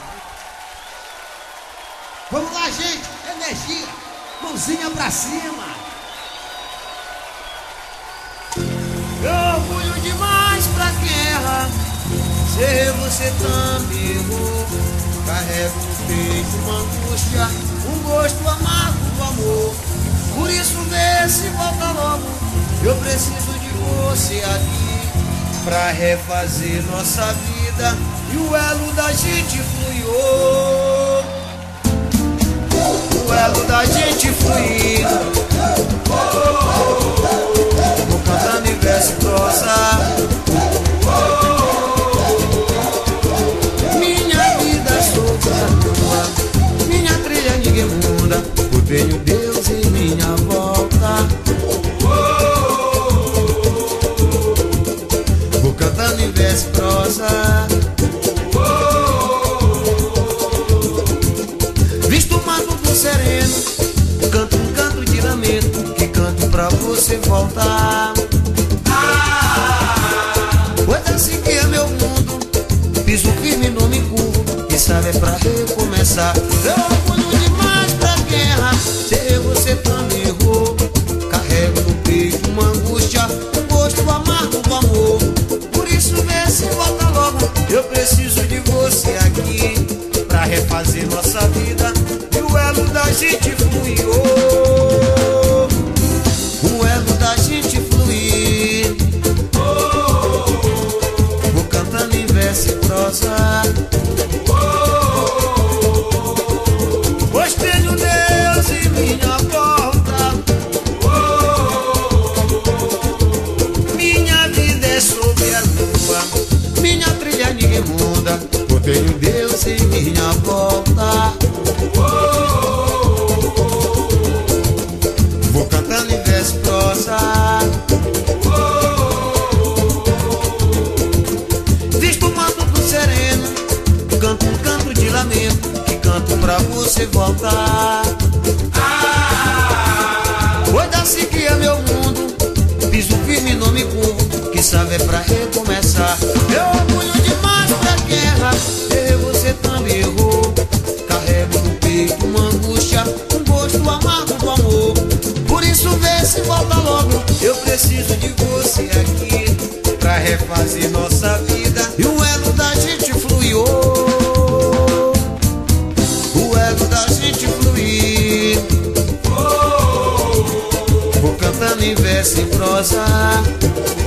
Vamos lá, gente, energia, mãozinha pra cima. Eu orgulho demais pra guerra, ser você também errou. Carrego no peito uma angústia, um gosto amargo do amor. Por isso vê se volta logo, eu preciso de você aqui pra refazer nossa vida e o elo da gente fluiu. O elo da gente fluindo, vou cantando em verso e prosa. Minha vida solta tua, minha trilha ninguém muda. Eu tenho Deus em minha volta. Vou cantando em verso e prosa. Visto o mar tudo sereno, canto um canto de lamento, que canto pra você voltar. Pois assim que é meu mundo, piso firme, não me curvo, que sabe é pra recomeçar. Eu orgulho demais pra guerra, ser você também errou. Carrego no peito uma angústia, um gosto amargo do amor. Por isso vê se volta logo, eu preciso de você aqui pra refazer nossa vida e o elo da gente fluiu. O elo da gente fluir. Vou cantando em verso e prosa. Pois tenho Deus em minha volta. Minha vida é sobre a lua, minha trilha ninguém muda. Eu tenho Deus em minha volta. Vou cantando em verso e prosa. Visto o mar tudo sereno, canto um canto de lamento, que canto pra você voltar. Pois assim que é meu mundo, piso firme, não me curvo, que sabe é pra recomeçar. Eu orgulho demais pra guerra, e você também errou. Carrego no peito uma angústia, um gosto amargo do amor. Por isso vê se volta logo, eu preciso de você aqui pra refazer nossa vida e o elo da gente fluiu. O elo da gente fluir. Vou cantando em verso e prosa.